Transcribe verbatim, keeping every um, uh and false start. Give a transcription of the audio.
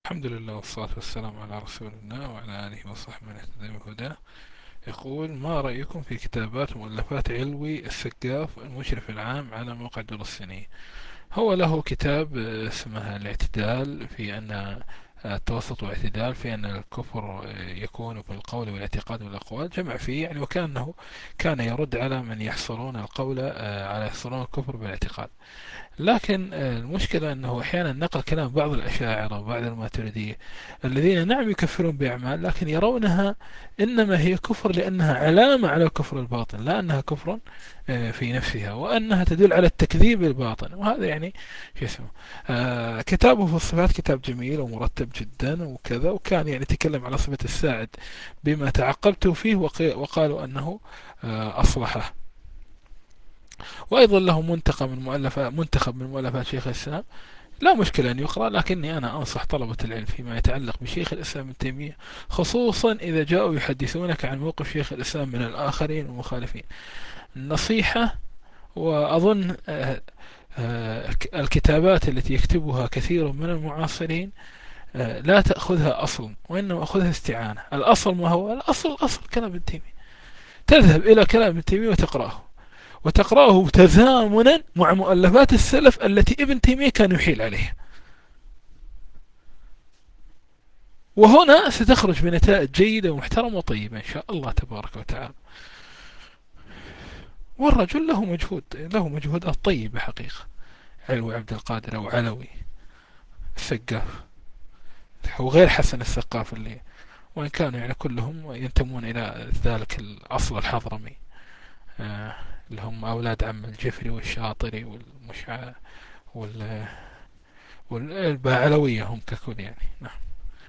الحمد لله والصلاة والسلام على رسول الله وعلى آله وصحبه من اهتدى بهداه. يقول: ما رأيكم في كتابات ومؤلفات علوي السقاف المشرف العام على موقع دروس السنية؟ هو له كتاب آه، اسمه الاعتدال في أن آه، التوسط والاعتدال في أن الكفر آه، يكون في القول والاعتقاد والأقوال، جمع فيه يعني، وكأنه كان يرد على من يحصرون القول آه، على يحصرون الكفر بالاعتقاد. لكن آه، المشكلة أنه أحيانا نقل كلام بعض الأشاعرة وبعض الماتريدية الذين نعم يكفرون بأعمال، لكن يرونها إنما هي كفر لأنها علامة على الكفر الباطن، لا أنها كفر آه، في نفسها، وأنها تدل على التكذيب الباطن. وهذا يعني شو اسمه آه كتابه في الصفات كتاب جميل ومرتب جدا وكذا، وكان يعني يتكلم على صفة الساعد بما تعقبته فيه، وقي- وقالوا أنه آه أصلحه. وأيضا له منتقى من مؤلفات منتخب من مؤلفات شيخ الإسلام، لا مشكلة أن يقرأ، لكني أنا أنصح طلبة العلم فيما يتعلق بشيخ الإسلام ابن تيمية، خصوصا إذا جاءوا يحدثونك عن موقف شيخ الإسلام من الآخرين المخالفين، النصيحة. وأظن آه، آه، الكتابات التي يكتبها كثير من المعاصرين آه، لا تأخذها أصل، وإنما أخذها استعانة. الأصل ما هو؟ الأصل أصل كلام ابن تيمية، تذهب إلى كلام ابن تيمية وتقرأه، وتقرأه تزامنا مع مؤلفات السلف التي ابن تيمية كان يحيل عليها، وهنا ستخرج بنتائج جيدة ومحترمة وطيبة إن شاء الله تبارك وتعالى. والرجل له مجهود له مجهودات طيبة حقيقة، علوي عبد القادر أو علوي السقاف، وغير حسن السقاف اللي، وإن كانوا يعني كلهم ينتمون إلى ذلك الأصل الحضرمي، آه اللي هم أولاد عم الجفري والشاطري والمشع وال والباعلوية هم ككل يعني. نعم.